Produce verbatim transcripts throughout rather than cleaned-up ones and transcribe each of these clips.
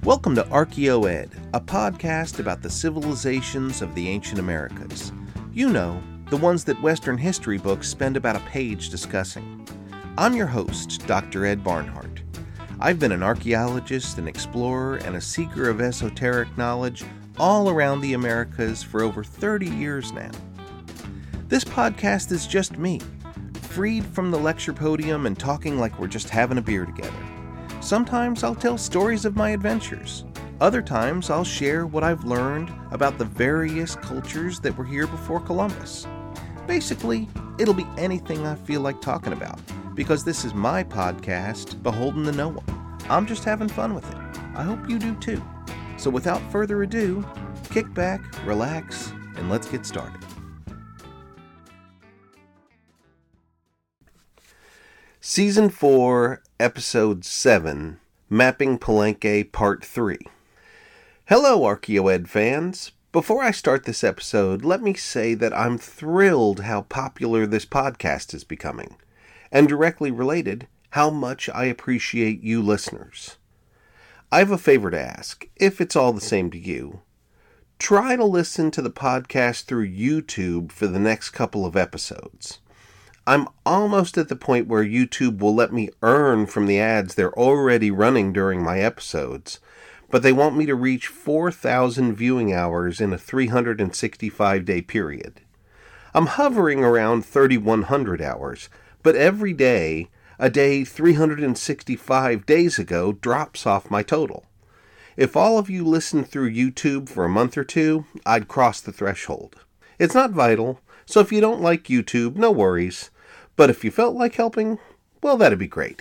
Welcome to ArchaeoEd, a podcast about the civilizations of the ancient Americas. You know, the ones that Western history books spend about a page discussing. I'm your host, Doctor Ed Barnhart. I've been an archaeologist, an explorer, and a seeker of esoteric knowledge all around the Americas for over thirty years now. This podcast is just me, freed from the lecture podium and talking like we're just having a beer together. Sometimes I'll tell stories of my adventures. Other times I'll share what I've learned about the various cultures that were here before Columbus. Basically, it'll be anything I feel like talking about, because this is my podcast, beholden to no one. I'm just having fun with it. I hope you do too. So without further ado, kick back, relax, and let's get started. Season four, Episode seven, Mapping Palenque Part three. Hello, ArchaeoEd fans. Before I start this episode, let me say that I'm thrilled how popular this podcast is becoming, and directly related, how much I appreciate you listeners. I have a favor to ask, if it's all the same to you. Try to listen to the podcast through YouTube for the next couple of episodes. I'm almost at the point where YouTube will let me earn from the ads they're already running during my episodes, but they want me to reach four thousand viewing hours in a three hundred sixty-five day period. I'm hovering around thirty-one hundred hours, but every day, a day three hundred sixty-five days ago drops off my total. If all of you listened through YouTube for a month or two, I'd cross the threshold. It's not vital, so if you don't like YouTube, no worries. But if you felt like helping, well, that'd be great.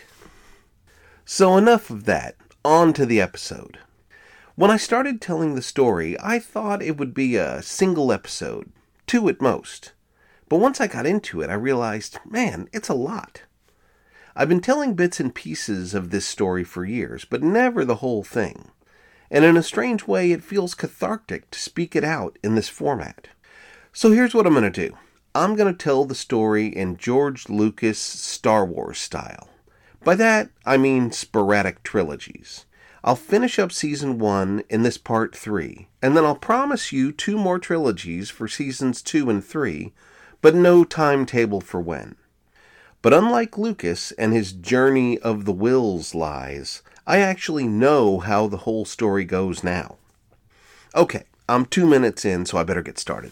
So enough of that. On to the episode. When I started telling the story, I thought it would be a single episode, two at most. But once I got into it, I realized, man, it's a lot. I've been telling bits and pieces of this story for years, but never the whole thing. And in a strange way, it feels cathartic to speak it out in this format. So here's what I'm going to do. I'm going to tell the story in George Lucas Star Wars style. By that, I mean sporadic trilogies. I'll finish up season one in this part three, and then I'll promise you two more trilogies for seasons two and three, but no timetable for when. But unlike Lucas and his journey of the Wills lies, I actually know how the whole story goes now. Okay, I'm two minutes in, so I better get started.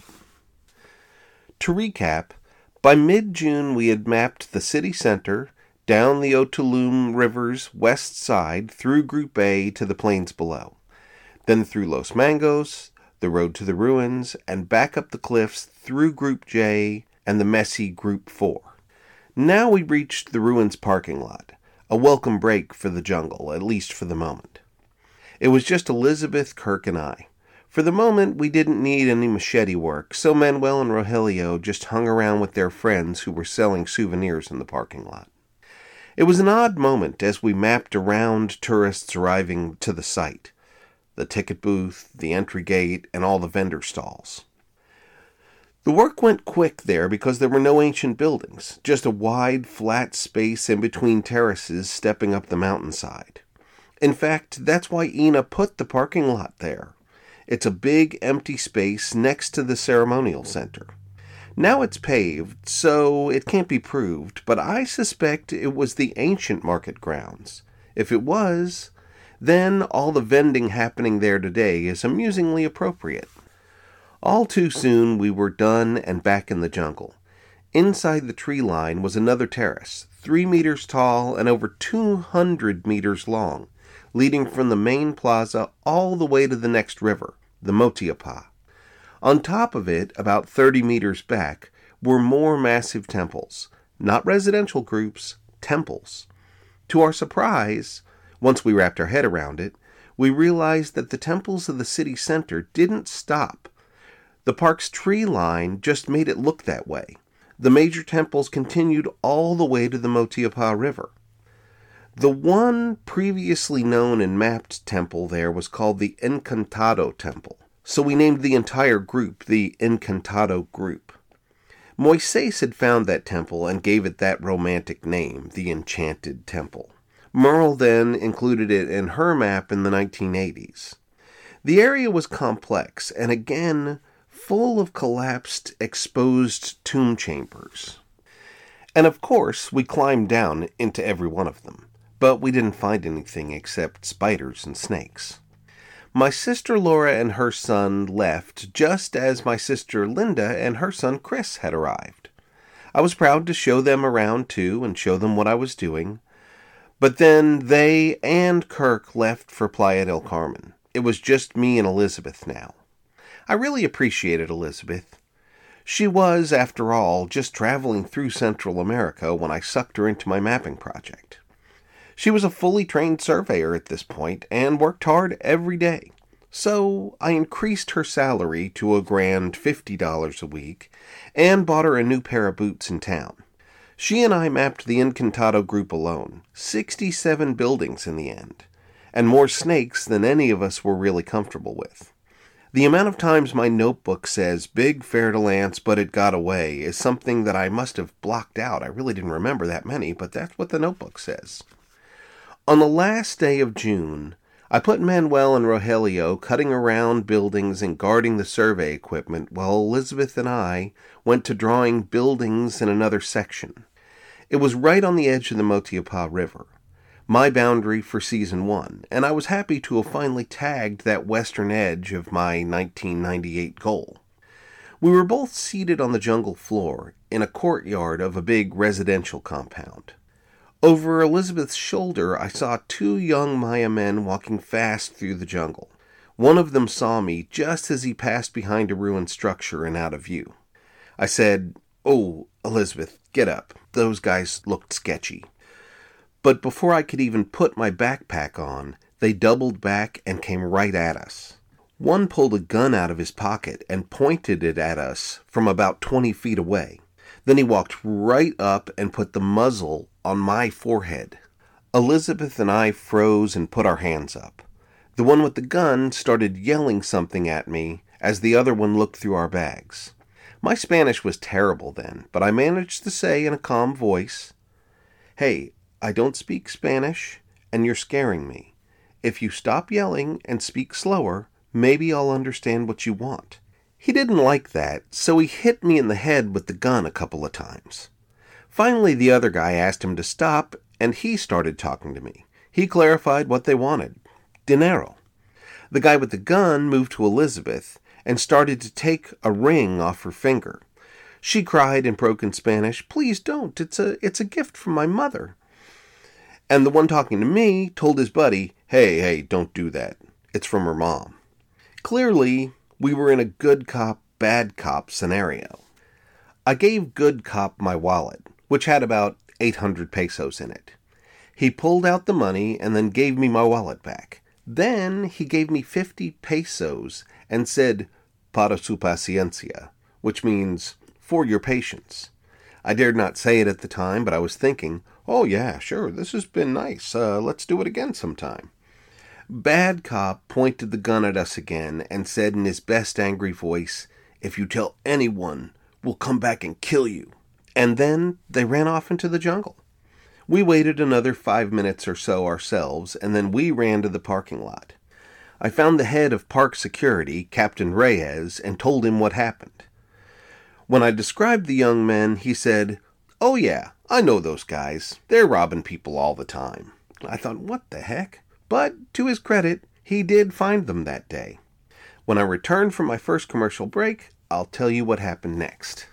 To recap, by mid-June we had mapped the city center, down the Otuloom River's west side through Group A to the plains below, then through Los Mangos, the road to the ruins, and back up the cliffs through Group J and the messy Group four. Now we reached the ruins parking lot, a welcome break for the jungle, at least for the moment. It was just Elizabeth, Kirk, and I. For the moment, we didn't need any machete work, so Manuel and Rogelio just hung around with their friends who were selling souvenirs in the parking lot. It was an odd moment as we mapped around tourists arriving to the site, the ticket booth, the entry gate, and all the vendor stalls. The work went quick there because there were no ancient buildings, just a wide, flat space in between terraces stepping up the mountainside. In fact, that's why Ina put the parking lot there. It's a big, empty space next to the ceremonial center. Now it's paved, so it can't be proved, but I suspect it was the ancient market grounds. If it was, then all the vending happening there today is amusingly appropriate. All too soon we were done and back in the jungle. Inside the tree line was another terrace, three meters tall and over two hundred meters long, leading from the main plaza all the way to the next river, the Motiapa. On top of it, about thirty meters back, were more massive temples. Not residential groups, temples. To our surprise, once we wrapped our head around it, we realized that the temples of the city center didn't stop. The park's tree line just made it look that way. The major temples continued all the way to the Motiapa River. The one previously known and mapped temple there was called the Encantado Temple, so we named the entire group the Encantado Group. Moises had found that temple and gave it that romantic name, the Enchanted Temple. Merle then included it in her map in the nineteen eighties. The area was complex and again full of collapsed, exposed tomb chambers. And of course, we climbed down into every one of them, but we didn't find anything except spiders and snakes. My sister Laura and her son left just as my sister Linda and her son Chris had arrived. I was proud to show them around too and show them what I was doing. But then they and Kirk left for Playa del Carmen. It was just me and Elizabeth now. I really appreciated Elizabeth. She was, after all, just traveling through Central America when I sucked her into my mapping project. She was a fully trained surveyor at this point and worked hard every day. So I increased her salary to a grand fifty dollars a week and bought her a new pair of boots in town. She and I mapped the Encantado group alone, sixty-seven buildings in the end, and more snakes than any of us were really comfortable with. The amount of times my notebook says big fer-de-lance but it got away is something that I must have blocked out. I really didn't remember that many, but that's what the notebook says. On the last day of June, I put Manuel and Rogelio cutting around buildings and guarding the survey equipment while Elizabeth and I went to drawing buildings in another section. It was right on the edge of the Motiopá River, my boundary for Season one, and I was happy to have finally tagged that western edge of my nineteen ninety-eight goal. We were both seated on the jungle floor in a courtyard of a big residential compound. Over Elizabeth's shoulder, I saw two young Maya men walking fast through the jungle. One of them saw me just as he passed behind a ruined structure and out of view. I said, "Oh, Elizabeth, get up. Those guys looked sketchy." But before I could even put my backpack on, they doubled back and came right at us. One pulled a gun out of his pocket and pointed it at us from about twenty feet away. Then he walked right up and put the muzzle on my forehead. Elizabeth and I froze and put our hands up. The one with the gun started yelling something at me as the other one looked through our bags. My Spanish was terrible then, but I managed to say in a calm voice, "Hey, I don't speak Spanish, and you're scaring me. If you stop yelling and speak slower, maybe I'll understand what you want." He didn't like that, so he hit me in the head with the gun a couple of times. Finally, the other guy asked him to stop, and he started talking to me. He clarified what they wanted. Dinero. The guy with the gun moved to Elizabeth and started to take a ring off her finger. She cried in broken Spanish, "Please don't, it's a, it's a gift from my mother." And the one talking to me told his buddy, "Hey, hey, don't do that. It's from her mom." Clearly, we were in a good cop, bad cop scenario. I gave good cop my wallet, which had about eight hundred pesos in it. He pulled out the money and then gave me my wallet back. Then he gave me fifty pesos and said, "Para su paciencia," which means, "for your patience." I dared not say it at the time, but I was thinking, "Oh yeah, sure, this has been nice. Uh, let's do it again sometime." Bad cop pointed the gun at us again and said in his best angry voice, "If you tell anyone, we'll come back and kill you." And then they ran off into the jungle. We waited another five minutes or so ourselves, and then we ran to the parking lot. I found the head of park security, Captain Reyes, and told him what happened. When I described the young men, he said, "Oh yeah, I know those guys. They're robbing people all the time." I thought, what the heck? But, to his credit, he did find them that day. When I return from my first commercial break, I'll tell you what happened next.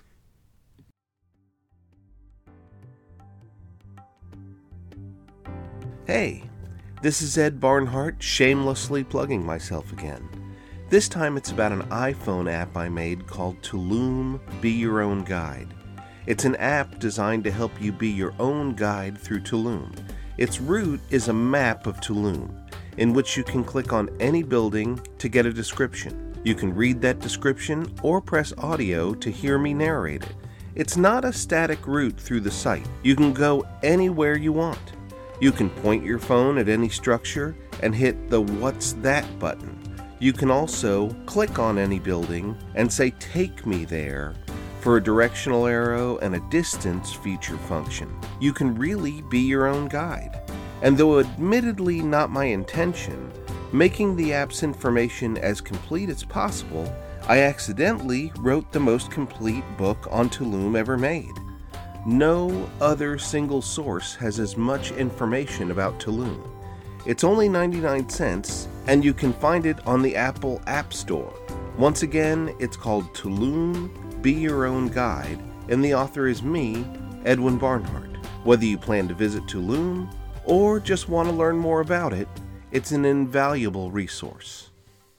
Hey, this is Ed Barnhart, shamelessly plugging myself again. This time it's about an iPhone app I made called Tulum Be Your Own Guide. It's an app designed to help you be your own guide through Tulum. Its route is a map of Tulum, in which you can click on any building to get a description. You can read that description or press audio to hear me narrate it. It's not a static route through the site. You can go anywhere you want. You can point your phone at any structure and hit the "What's That" button. You can also click on any building and say "Take me there" for a directional arrow and a distance feature function. You can really be your own guide. And though admittedly not my intention, making the app's information as complete as possible, I accidentally wrote the most complete book on Tulum ever made. No other single source has as much information about Tulum. It's only ninety-nine cents, and you can find it on the Apple App Store. Once again, it's called Tulum, Be Your Own Guide, and the author is me, Edwin Barnhart. Whether you plan to visit Tulum, or just want to learn more about it, it's an invaluable resource.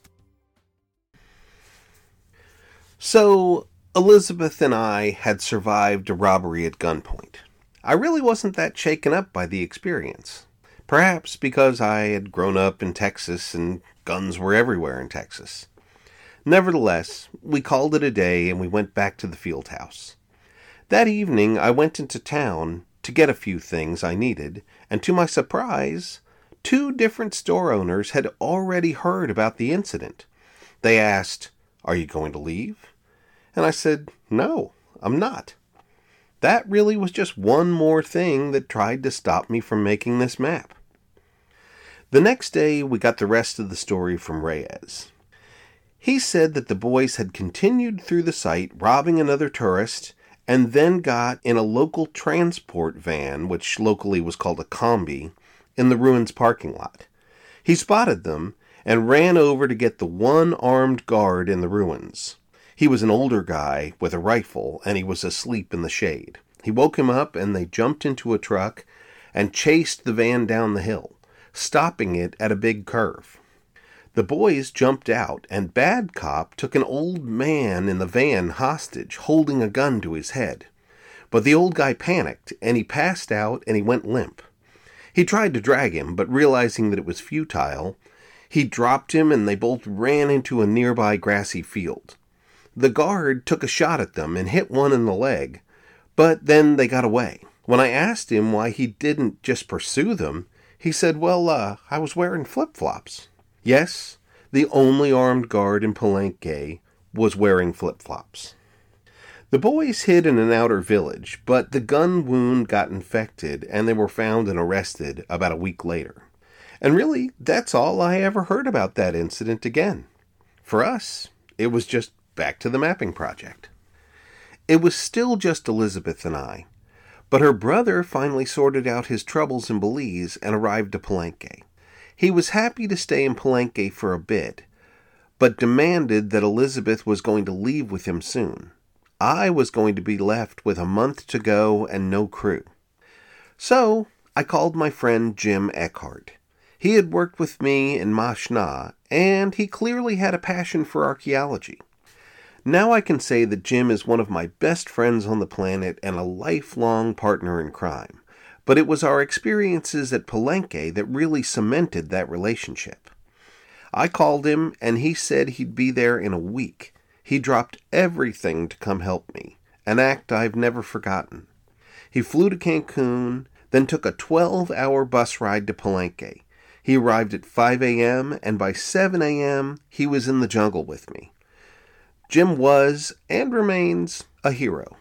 So, Elizabeth and I had survived a robbery at gunpoint. I really wasn't that shaken up by the experience. Perhaps because I had grown up in Texas and guns were everywhere in Texas. Nevertheless, we called it a day and we went back to the field house. That evening, I went into town to get a few things I needed, and to my surprise, two different store owners had already heard about the incident. They asked, "Are you going to leave?" And I said, "No, I'm not." That really was just one more thing that tried to stop me from making this map. The next day, we got the rest of the story from Reyes. He said that the boys had continued through the site, robbing another tourist, and then got in a local transport van, which locally was called a combi, in the ruins parking lot. He spotted them and ran over to get the one armed guard in the ruins. He was an older guy with a rifle, and he was asleep in the shade. He woke him up, and they jumped into a truck and chased the van down the hill, stopping it at a big curve. The boys jumped out, and Bad Cop took an old man in the van hostage, holding a gun to his head. But the old guy panicked, and he passed out, and he went limp. He tried to drag him, but realizing that it was futile, he dropped him, and they both ran into a nearby grassy field. The guard took a shot at them and hit one in the leg, but then they got away. When I asked him why he didn't just pursue them, he said, well, uh, I was wearing flip-flops. Yes, the only armed guard in Palenque was wearing flip-flops. The boys hid in an outer village, but the gun wound got infected and they were found and arrested about a week later. And really, that's all I ever heard about that incident again. For us, it was just back to the mapping project. It was still just Elizabeth and I, but her brother finally sorted out his troubles in Belize and arrived to Palenque. He was happy to stay in Palenque for a bit, but demanded that Elizabeth was going to leave with him soon. I was going to be left with a month to go and no crew. So I called my friend Jim Eckhart. He had worked with me in Mashna, and he clearly had a passion for archaeology. Now I can say that Jim is one of my best friends on the planet and a lifelong partner in crime. But it was our experiences at Palenque that really cemented that relationship. I called him, and he said he'd be there in a week. He dropped everything to come help me, an act I've never forgotten. He flew to Cancun, then took a twelve-hour bus ride to Palenque. He arrived at five a.m., and by seven a.m., he was in the jungle with me. Jim was, and remains, a hero.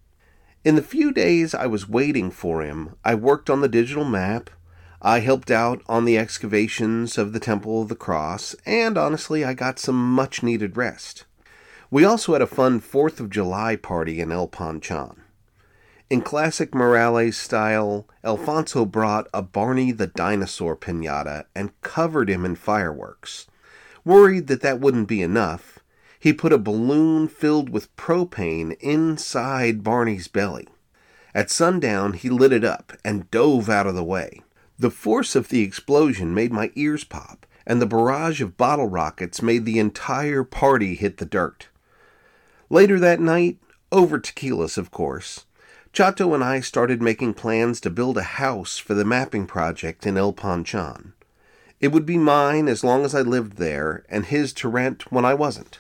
In the few days I was waiting for him, I worked on the digital map, I helped out on the excavations of the Temple of the Cross, and honestly, I got some much-needed rest. We also had a fun fourth of July party in El Panchon. In classic Morales style, Alfonso brought a Barney the Dinosaur piñata and covered him in fireworks. Worried that that wouldn't be enough, he put a balloon filled with propane inside Barney's belly. At sundown, he lit it up and dove out of the way. The force of the explosion made my ears pop, and the barrage of bottle rockets made the entire party hit the dirt. Later that night, over tequilas, of course, Chato and I started making plans to build a house for the mapping project in El Panchon. It would be mine as long as I lived there, and his to rent when I wasn't.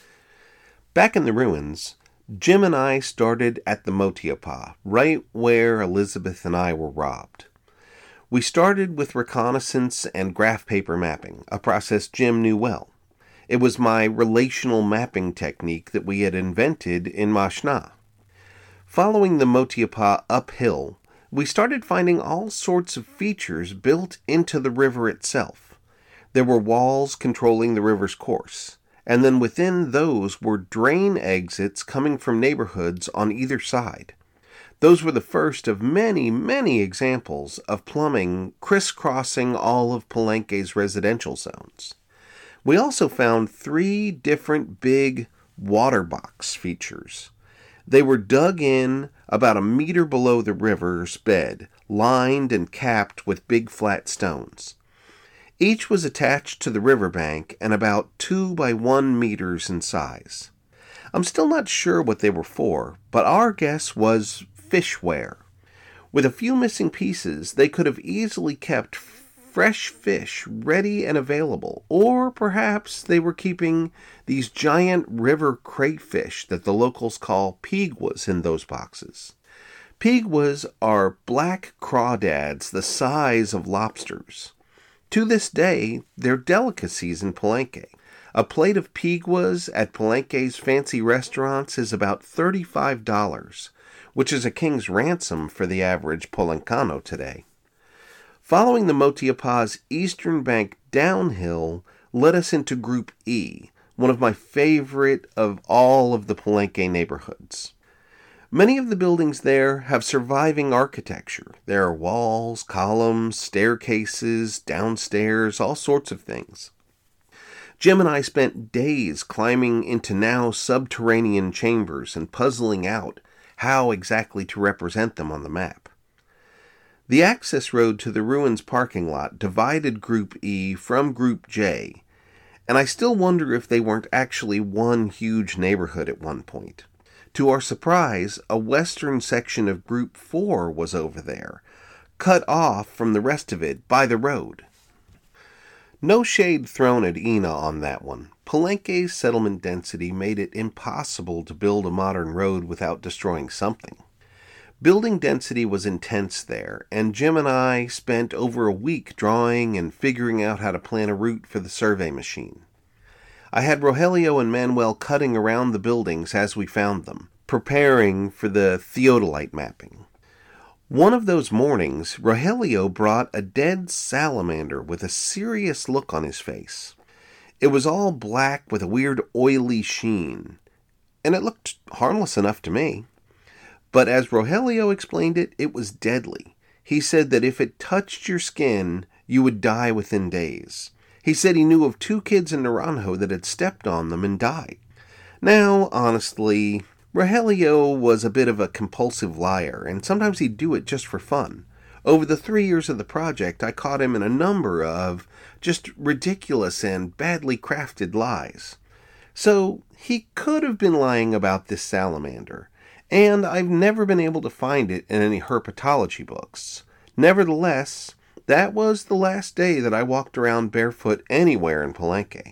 Back in the ruins, Jim and I started at the Motiapa, right where Elizabeth and I were robbed. We started with reconnaissance and graph paper mapping, a process Jim knew well. It was my relational mapping technique that we had invented in Mashna. Following the Motiapa uphill, we started finding all sorts of features built into the river itself. There were walls controlling the river's course, and then within those were drain exits coming from neighborhoods on either side. Those were the first of many, many examples of plumbing crisscrossing all of Palenque's residential zones. We also found three different big water box features. They were dug in about a meter below the river's bed, lined and capped with big flat stones. Each was attached to the riverbank and about two by one meters in size. I'm still not sure what they were for, but our guess was fishware. With a few missing pieces, they could have easily kept fresh fish ready and available, or perhaps they were keeping these giant river crayfish that the locals call peguas in those boxes. Peguas are black crawdads the size of lobsters. To this day, they're delicacies in Palenque. A plate of peguas at Palenque's fancy restaurants is about thirty-five dollars, which is a king's ransom for the average Polencano today. Following the Motiapa's eastern bank downhill led us into Group E, one of my favorite of all of the Palenque neighborhoods. Many of the buildings there have surviving architecture. There are walls, columns, staircases, downstairs, all sorts of things. Jim and I spent days climbing into now subterranean chambers and puzzling out how exactly to represent them on the map. The access road to the ruins parking lot divided Group E from Group J, and I still wonder if they weren't actually one huge neighborhood at one point. To our surprise, a western section of Group four was over there, cut off from the rest of it by the road. No shade thrown at Ina on that one. Palenque's settlement density made it impossible to build a modern road without destroying something. Building density was intense there, and Jim and I spent over a week drawing and figuring out how to plan a route for the survey machine. I had Rogelio and Manuel cutting around the buildings as we found them, preparing for the theodolite mapping. One of those mornings, Rogelio brought a dead salamander with a serious look on his face. It was all black with a weird oily sheen, and it looked harmless enough to me. But as Rogelio explained it, it was deadly. He said that if it touched your skin, you would die within days. He said he knew of two kids in Naranjo that had stepped on them and died. Now, honestly, Rogelio was a bit of a compulsive liar, and sometimes he'd do it just for fun. Over the three years of the project, I caught him in a number of just ridiculous and badly crafted lies. So, he could have been lying about this salamander, and I've never been able to find it in any herpetology books. Nevertheless, that was the last day that I walked around barefoot anywhere in Palenque.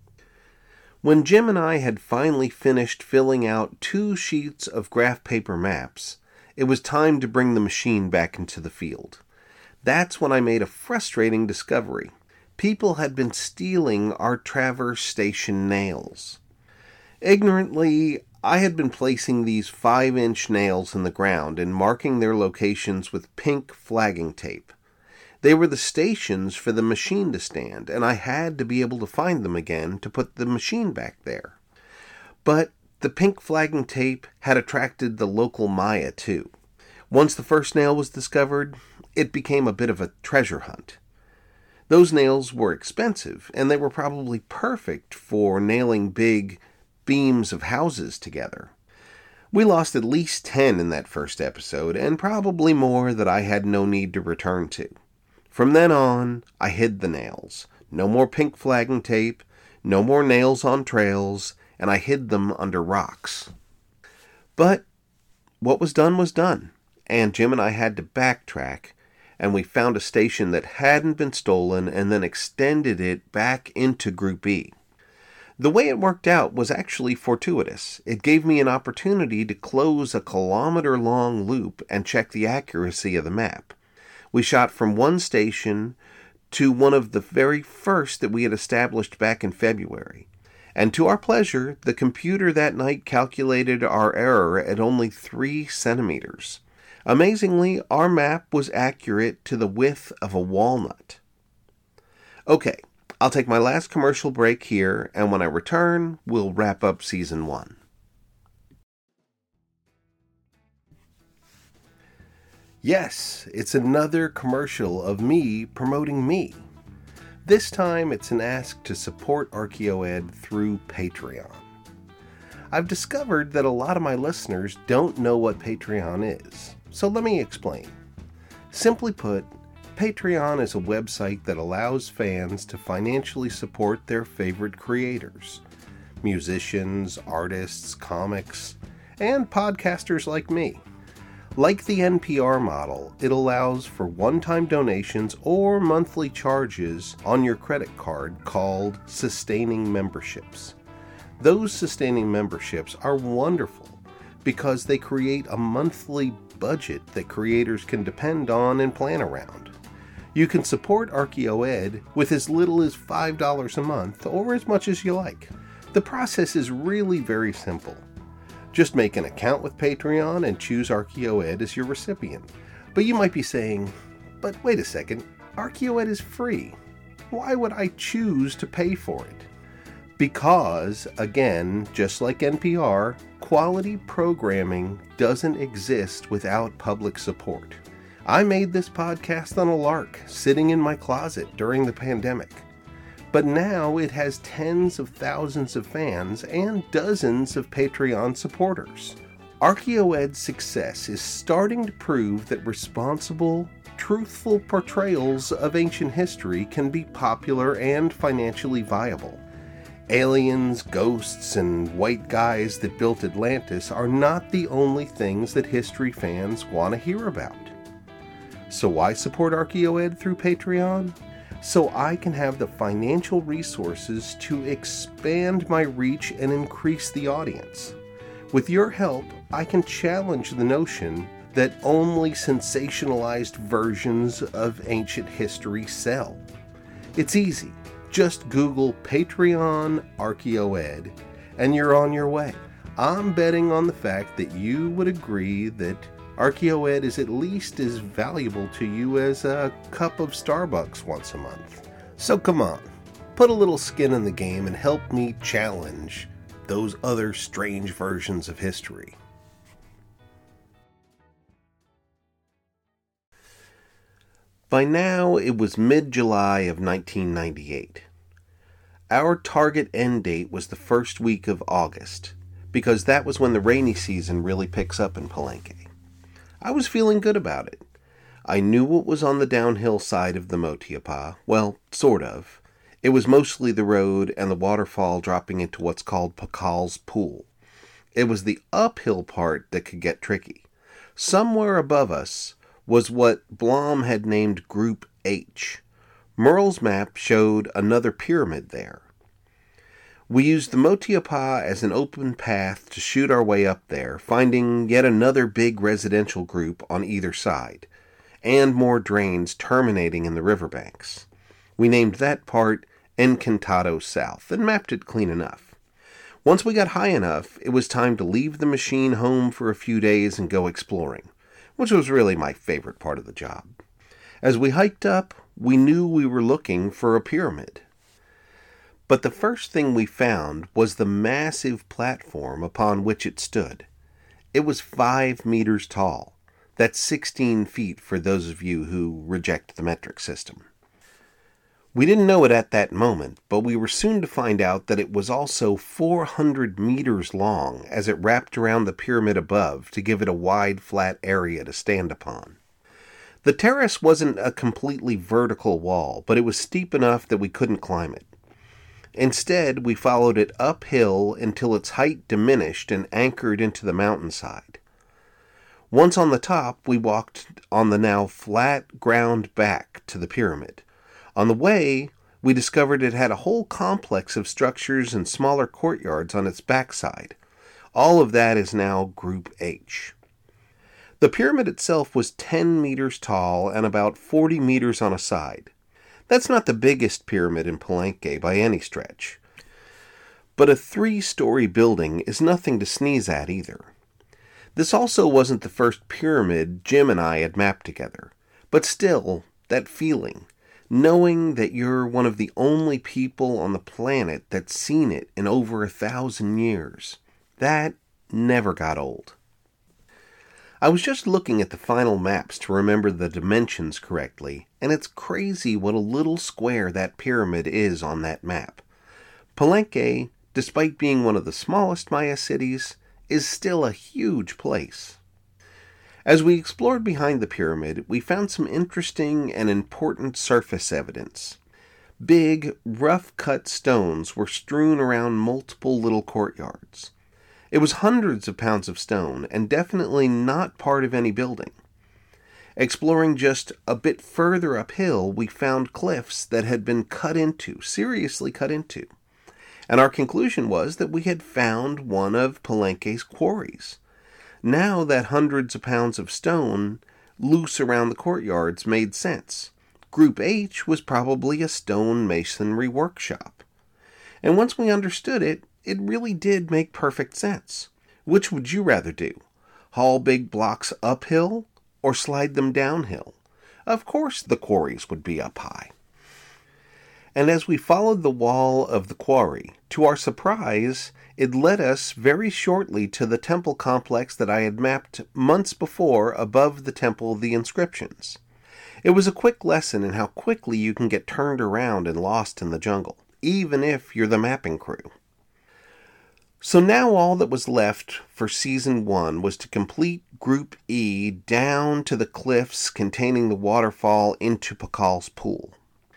When Jim and I had finally finished filling out two sheets of graph paper maps, it was time to bring the machine back into the field. That's when I made a frustrating discovery. People had been stealing our Traverse Station nails. Ignorantly, I had been placing these five-inch nails in the ground and marking their locations with pink flagging tape. They were the stations for the machine to stand, and I had to be able to find them again to put the machine back there. But the pink flagging tape had attracted the local Maya, too. Once the first nail was discovered, it became a bit of a treasure hunt. Those nails were expensive, and they were probably perfect for nailing big beams of houses together. We lost at least ten in that first episode, and probably more that I had no need to return to. From then on, I hid the nails. No more pink flagging tape, no more nails on trails, and I hid them under rocks. But what was done was done, and Jim and I had to backtrack, and we found a station that hadn't been stolen and then extended it back into Group E. The way it worked out was actually fortuitous. It gave me an opportunity to close a kilometer-long loop and check the accuracy of the map. We shot from one station to one of the very first that we had established back in February. And to our pleasure, the computer that night calculated our error at only three centimeters. Amazingly, our map was accurate to the width of a walnut. Okay, I'll take my last commercial break here, and when I return, we'll wrap up Season one. Yes, it's another commercial of me promoting me. This time it's an ask to support Archaeoed through Patreon. I've discovered that a lot of my listeners don't know what Patreon is, so let me explain. Simply put, Patreon is a website that allows fans to financially support their favorite creators, musicians, artists, comics, and podcasters like me. Like the N P R model, it allows for one-time donations or monthly charges on your credit card called sustaining memberships. Those sustaining memberships are wonderful because they create a monthly budget that creators can depend on and plan around. You can support Archaeoed with as little as five dollars a month or as much as you like. The process is really very simple. Just make an account with Patreon and choose Archaeoed as your recipient. But you might be saying, but wait a second, Archaeoed is free. Why would I choose to pay for it? Because, again, just like N P R, quality programming doesn't exist without public support. I made this podcast on a lark, sitting in my closet during the pandemic. But now it has tens of thousands of fans and dozens of Patreon supporters. Archaeoed's success is starting to prove that responsible, truthful portrayals of ancient history can be popular and financially viable. Aliens, ghosts, and white guys that built Atlantis are not the only things that history fans want to hear about. So why support Archaeoed through Patreon? So I can have the financial resources to expand my reach and increase the audience. With your help, I can challenge the notion that only sensationalized versions of ancient history sell. It's easy. Just Google Patreon Archaeoed and you're on your way. I'm betting on the fact that you would agree that Archaeoed is at least as valuable to you as a cup of Starbucks once a month. So come on, put a little skin in the game and help me challenge those other strange versions of history. By now, it was mid-July of nineteen ninety-eight. Our target end date was the first week of August, because that was when the rainy season really picks up in Palenque. I was feeling good about it. I knew what was on the downhill side of the Motiapa. Well, sort of. It was mostly the road and the waterfall dropping into what's called Pacal's Pool. It was the uphill part that could get tricky. Somewhere above us was what Blom had named Group H. Merle's map showed another pyramid there. We used the Motiapa as an open path to shoot our way up there, finding yet another big residential group on either side, and more drains terminating in the riverbanks. We named that part Encantado South, and mapped it clean enough. Once we got high enough, it was time to leave the machine home for a few days and go exploring, which was really my favorite part of the job. As we hiked up, we knew we were looking for a pyramid. But the first thing we found was the massive platform upon which it stood. It was five meters tall. That's sixteen feet for those of you who reject the metric system. We didn't know it at that moment, but we were soon to find out that it was also four hundred meters long as it wrapped around the pyramid above to give it a wide, flat area to stand upon. The terrace wasn't a completely vertical wall, but it was steep enough that we couldn't climb it. Instead, we followed it uphill until its height diminished and anchored into the mountainside. Once on the top, we walked on the now flat ground back to the pyramid. On the way, we discovered it had a whole complex of structures and smaller courtyards on its backside. All of that is now Group H. The pyramid itself was ten meters tall and about forty meters on a side. That's not the biggest pyramid in Palenque by any stretch. But a three-story building is nothing to sneeze at either. This also wasn't the first pyramid Jim and I had mapped together, but still, that feeling, knowing that you're one of the only people on the planet that's seen it in over a thousand years, that never got old. I was just looking at the final maps to remember the dimensions correctly, and it's crazy what a little square that pyramid is on that map. Palenque, despite being one of the smallest Maya cities, is still a huge place. As we explored behind the pyramid, we found some interesting and important surface evidence. Big, rough-cut stones were strewn around multiple little courtyards. It was hundreds of pounds of stone, and definitely not part of any building. Exploring just a bit further uphill, we found cliffs that had been cut into, seriously cut into. And our conclusion was that we had found one of Palenque's quarries. Now that hundreds of pounds of stone loose around the courtyards made sense. Group H was probably a stone masonry workshop. And once we understood it, it really did make perfect sense. Which would you rather do? Haul big blocks uphill or slide them downhill? Of course the quarries would be up high. And as we followed the wall of the quarry, to our surprise, it led us very shortly to the temple complex that I had mapped months before above the Temple of the Inscriptions. It was a quick lesson in how quickly you can get turned around and lost in the jungle, even if you're the mapping crew. So now all that was left for Season one was to complete Group E down to the cliffs containing the waterfall into Pakal's pool.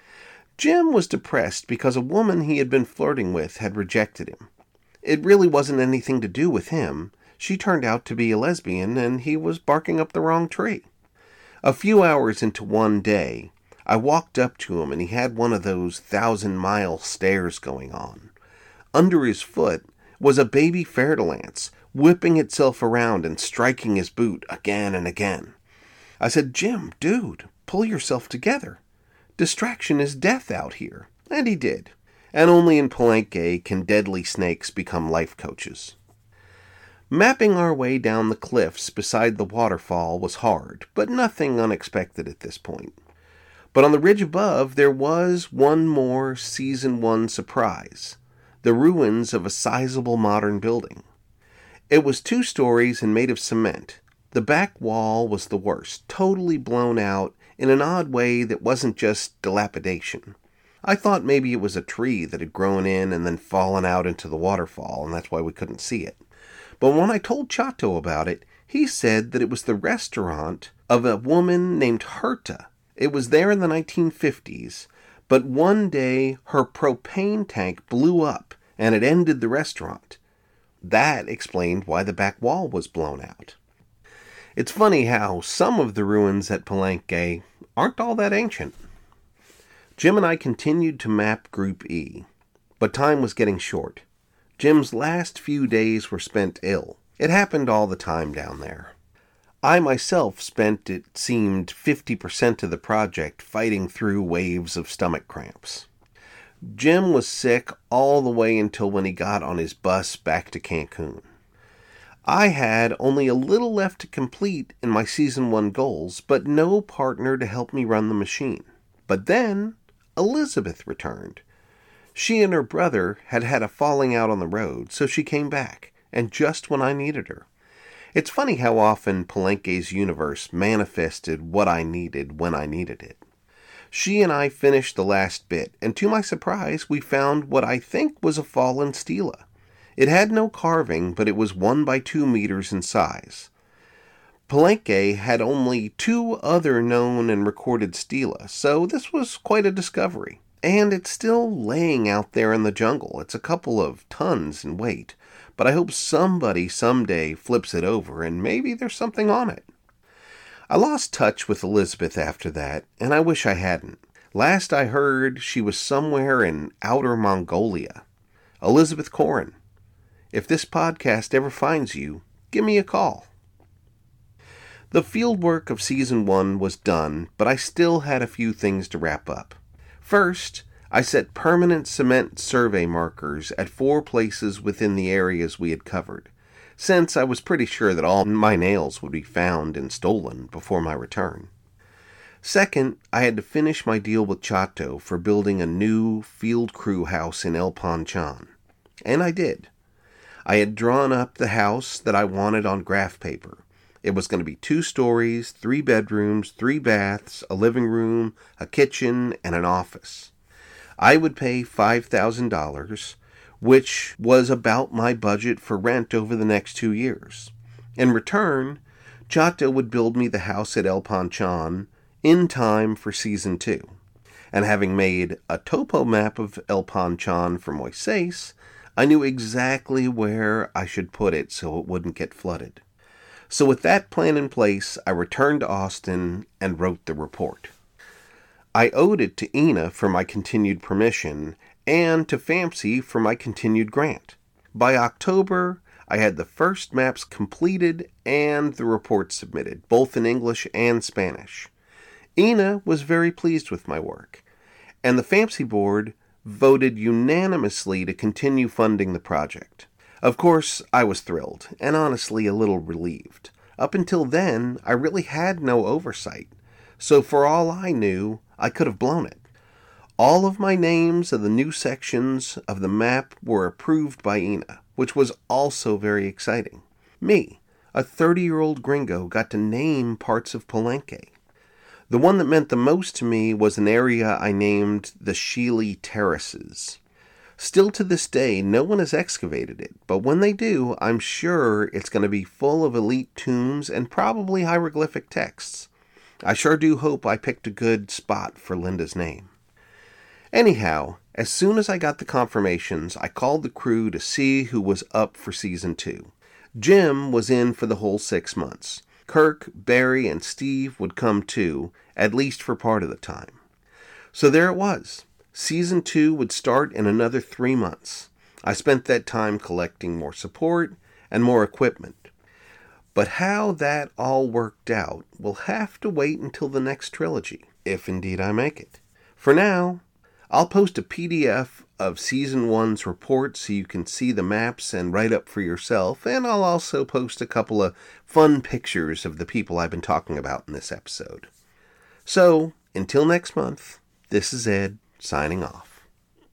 Jim was depressed because a woman he had been flirting with had rejected him. It really wasn't anything to do with him. She turned out to be a lesbian, and he was barking up the wrong tree. A few hours into one day, I walked up to him, and he had one of those thousand-mile stares going on. Under his foot was a baby fer-de-lance, whipping itself around and striking his boot again and again. I said, "Jim, dude, pull yourself together. Distraction is death out here." And he did. And only in Palenque can deadly snakes become life coaches. Mapping our way down the cliffs beside the waterfall was hard, but nothing unexpected at this point. But on the ridge above, there was one more Season one surprise. The ruins of a sizable modern building. It was two stories and made of cement. The back wall was the worst, totally blown out in an odd way that wasn't just dilapidation. I thought maybe it was a tree that had grown in and then fallen out into the waterfall, and that's why we couldn't see it. But when I told Chato about it, he said that it was the restaurant of a woman named Herta. It was there in the nineteen fifties, but one day her propane tank blew up and it ended the restaurant. That explained why the back wall was blown out. It's funny how some of the ruins at Palenque aren't all that ancient. Jim and I continued to map Group E, but time was getting short. Jim's last few days were spent ill. It happened all the time down there. I myself spent, it seemed, fifty percent of the project fighting through waves of stomach cramps. Jim was sick all the way until when he got on his bus back to Cancun. I had only a little left to complete in my Season one goals, but no partner to help me run the machine. But then, Elizabeth returned. She and her brother had had a falling out on the road, so she came back, and just when I needed her. It's funny how often Palenque's universe manifested what I needed when I needed it. She and I finished the last bit, and to my surprise, we found what I think was a fallen stela. It had no carving, but it was one by two meters in size. Palenque had only two other known and recorded stela, so this was quite a discovery. And it's still laying out there in the jungle. It's a couple of tons in weight, but I hope somebody someday flips it over and maybe there's something on it. I lost touch with Elizabeth after that, and I wish I hadn't. Last I heard, she was somewhere in outer Mongolia. Elizabeth Corin, if this podcast ever finds you, give me a call. The fieldwork of Season one was done, but I still had a few things to wrap up. First, I set permanent cement survey markers at four places within the areas we had covered. since I was pretty sure that all my nails would be found and stolen before my return. Second, I had to finish my deal with Chato for building a new field crew house in El Panchan. And I did. I had drawn up the house that I wanted on graph paper. It was going to be two stories, three bedrooms, three baths, a living room, a kitchen, and an office. I would pay five thousand dollars, which was about my budget for rent over the next two years. In return, Chato would build me the house at El Panchan in time for Season two. And having made a topo map of El Panchan for Moises, I knew exactly where I should put it so it wouldn't get flooded. So with that plan in place, I returned to Austin and wrote the report. I owed it to Ina for my continued permission and to FAMC for my continued grant. By October, I had the first maps completed and the report submitted, both in English and Spanish. Ina was very pleased with my work, and the FAMC board voted unanimously to continue funding the project. Of course, I was thrilled, and honestly a little relieved. Up until then, I really had no oversight, so for all I knew, I could have blown it. All of my names of the new sections of the map were approved by Ina, which was also very exciting. Me, a thirty-year-old gringo, got to name parts of Palenque. The one that meant the most to me was an area I named the Sheely Terraces. Still to this day, no one has excavated it, but when they do, I'm sure it's going to be full of elite tombs and probably hieroglyphic texts. I sure do hope I picked a good spot for Linda's name. Anyhow, as soon as I got the confirmations, I called the crew to see who was up for Season two. Jim was in for the whole six months. Kirk, Barry, and Steve would come too, at least for part of the time. So there it was. Season two would start in another three months. I spent that time collecting more support and more equipment. But how that all worked out will have to wait until the next trilogy, if indeed I make it. For now, I'll post a P D F of Season one's report so you can see the maps and write up for yourself, and I'll also post a couple of fun pictures of the people I've been talking about in this episode. So, until next month, this is Ed, signing off.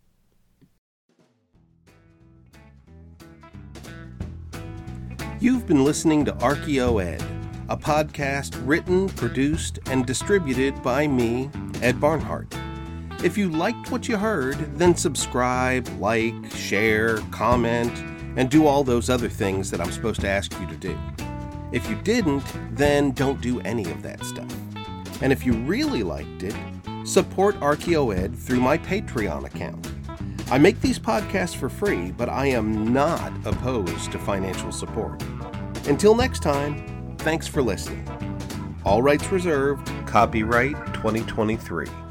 You've been listening to ArchaeoEd, a podcast written, produced, and distributed by me, Ed Barnhart. If you liked what you heard, then subscribe, like, share, comment, and do all those other things that I'm supposed to ask you to do. If you didn't, then don't do any of that stuff. And if you really liked it, support ArchaeoEd through my Patreon account. I make these podcasts for free, but I am not opposed to financial support. Until next time, thanks for listening. All rights reserved, copyright twenty twenty-three.